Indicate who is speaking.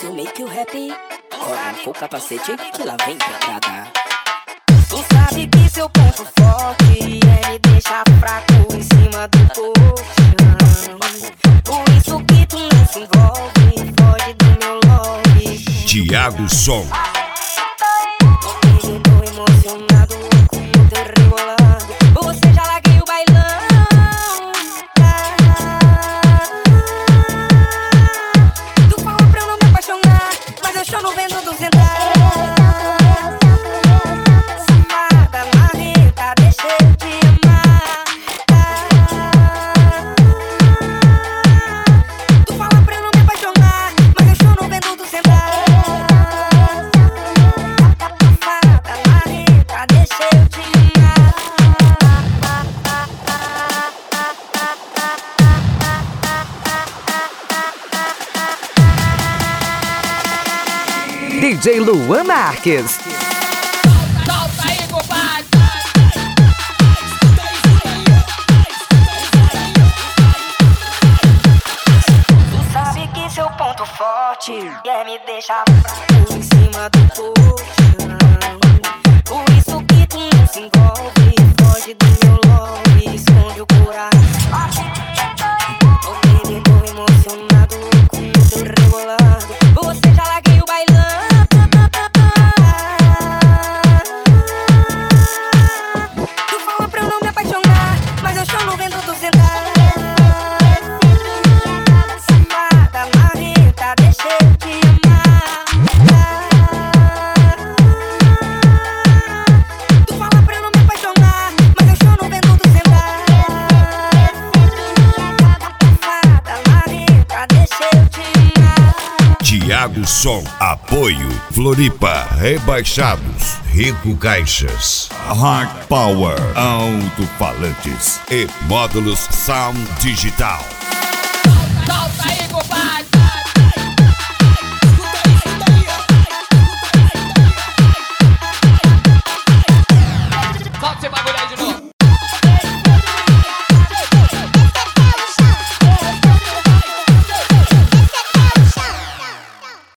Speaker 1: eu make you happy. Corre com o capacete que lá vem pedrada. Tu sabe que seu ponto forte é me deixar fraco em cima do colchão. Por isso que tu não se envolve, foge do meu love.
Speaker 2: Thiago Som.
Speaker 1: Eu tô emocionado com o teu rebolado. Você já larguei o bailão. Tu fala pra eu não me apaixonar, mas eu choro vendo do sentar. Safada, marreta, deixa eu te amar. Tu fala pra eu não me apaixonar, mas eu choro vendo do sentar. Safada, marreta, deixa eu te amar.
Speaker 3: DJ Luan Marques.
Speaker 4: Solta aí, compadre!
Speaker 1: Tu sabe que seu ponto forte é me deixar fraco em cima do colchão. Por isso que tu não se envolve, foge do meu love, esconde o coração. Oh baby, tô emocionado com o teu rebolado. Você já larguei o bailão. Tu fala pra eu não me apaixonar, mas eu choro vendo tu sentar. Safada, marreta, deixa eu te amar. Tu fala pra eu não me apaixonar, mas eu choro vendo tu sentar. Safada, marreta, deixa eu te amar.
Speaker 2: Thiago Som. Apoio Floripa Rebaixados, Rico Caixas, Hard Power, Alto-Falantes e Módulos Sound Digital.